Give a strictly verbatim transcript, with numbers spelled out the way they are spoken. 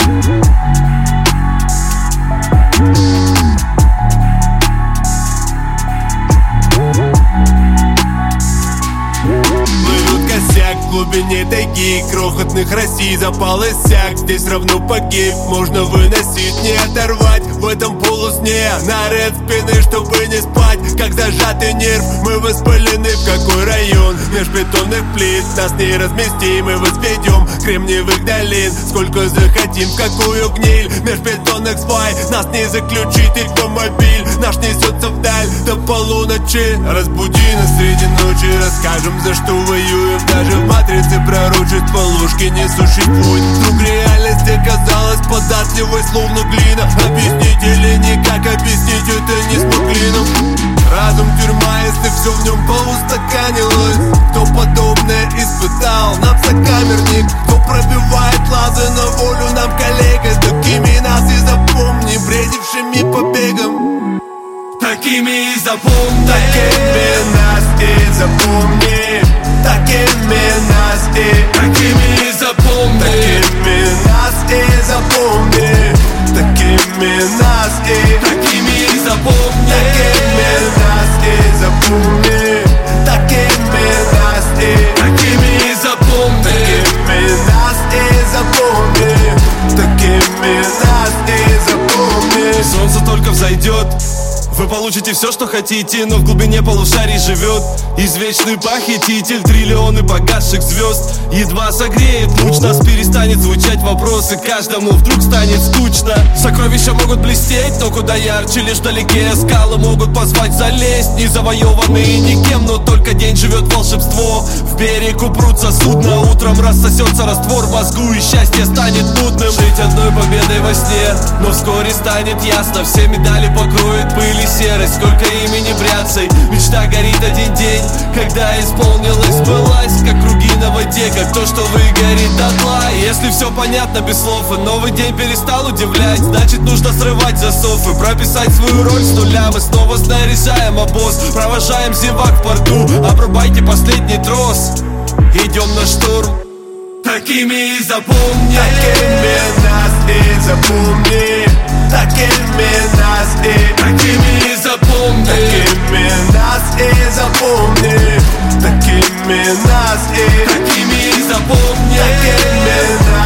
В глубине тайги крохотных России запал иссяк. Здесь равно погиб, можно выносить, не оторвать. В этом полусне наряд спины, чтобы не спать. Как зажатый нерв, мы воспалены. В какой район? Межбетонных плит нас не разместим. Мы возведем кремниевых долин сколько захотим. В какую гниль? Межбетонных свай нас не заключит электромобиль. Наш несется вдаль до полуночи. Разбуди нас среди ночи, расскажем, за что воюем. Даже в матрице пророчества ложки не существует. Вдруг реальность оказалась податливой, словно глина. Объяснить или никак объяснить это не смогли нам. Разум тюрьма, если все в нем поустаканилось. Кто подобное испытал, нам сокамерник. Кто пробивает лазы на волю нам коллега. Такими нас и запомни, бредившими побегом. Такими и запомни. Такими нас и запомни. Такими нас и Такими и запомни. Такими нас и запомни. Такими нас и Такими и запомни. Такими нас и запомни. Такими нас и Такими и запомни. Такими нас и запомни. Такими нас и запомни. Солнце только взойдет, вы получите все, что хотите, но в глубине полушарий живет извечный похититель. Триллионы погасших звезд едва согреет луч. Нас перестанет звучать вопросы, каждому вдруг станет скучно. Сокровища могут блестеть, но куда ярче, лишь вдалеке. Скалы могут позвать залезть, не завоеванные никем, но только день живет волшебство. В берег упрутся судно, утром рассосется раствор в мозгу, и счастье станет нудным. Жить одной победой во сне, но вскоре станет ясно. Все медали покроет пыль и серость, сколько имени бряцей. Мечта горит один день, когда исполнилась, сбылась, как круги на воде, как то, что выгорит дотла. Если все понятно без слов, и новый день перестал удивлять, значит нужно срывать засов и прописать свою роль с нуля. Мы снова снаряжаем обоз, провожаем зевак в порту. Обрубайте последний трос, идем на штурм. Такими и запомни. Такими нас и запомни. Такими нас и Такими и запомни. Такими нас и запомни. Такими нас и Такими и запомни. Такими нас